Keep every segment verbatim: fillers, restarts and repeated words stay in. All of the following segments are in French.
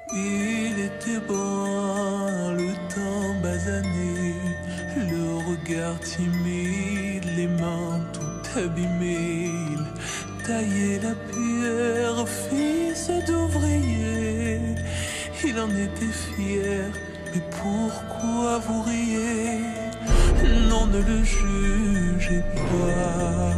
Il était brun, le teint basané, le regard timide, les mains tout abîmées. Il taillait la pierre, fils d'ouvrier. Il en était fier, mais pourquoi vous riez? Non, ne le jugez pas,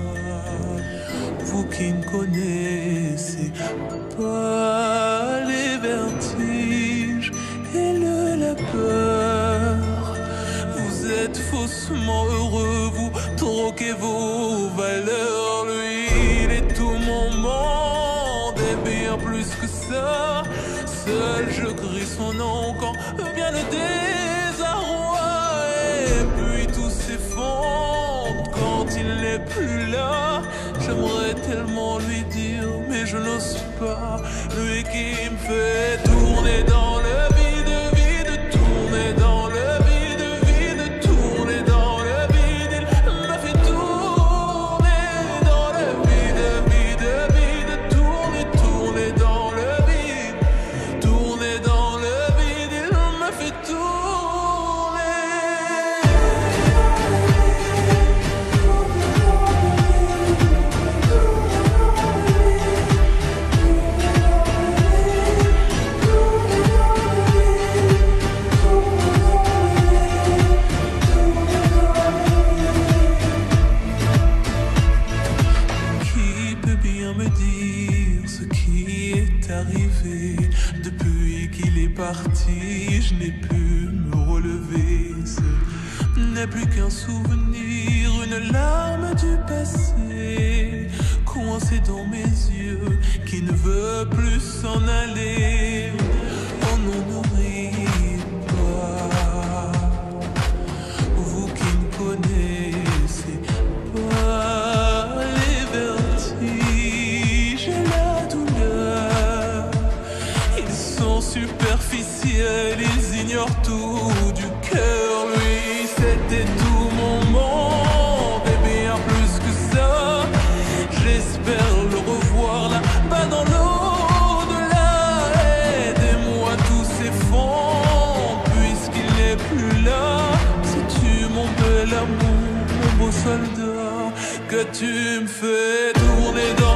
vous qui ne connaissez pas les vertiges et le la peur. Vous êtes faussement heureux, vous troquez vos valeurs. Lui, il est tout mon monde et bien plus que ça. Seul je crie son nom quand vient le désarroi. Et puis tout s'effondre quand il n'est plus là. J'aimerais tellement lui dire, mais je n'ose pas. Lui qui me fait tourner dans le vide, vide, tourner dans le vide, vide, tourner dans le vide. Il me fait tourner dans le vide, vide, vide, tourner, tourner dans le vide, tourner dans le vide. Il me fait tourner. Arrivé. Depuis qu'il est parti, je n'ai pu me relever. Ce n'est plus qu'un souvenir, une larme du passé, coincée dans mes yeux, qui ne veut plus s'en aller. Oh non, ne riez pas, vous qui ne connaissez pas les vertiges et la douleur. Superficiels, ils ignorent tout du cœur. Lui, c'était tout mon monde et bien plus que ça. J'espère le revoir là-bas dans l'au-delà. Aidez-moi, tout s'effondre puisqu'il n'est plus là. Sais-tu, mon bel amour, mon beau soldat, que tu me fais tourner dans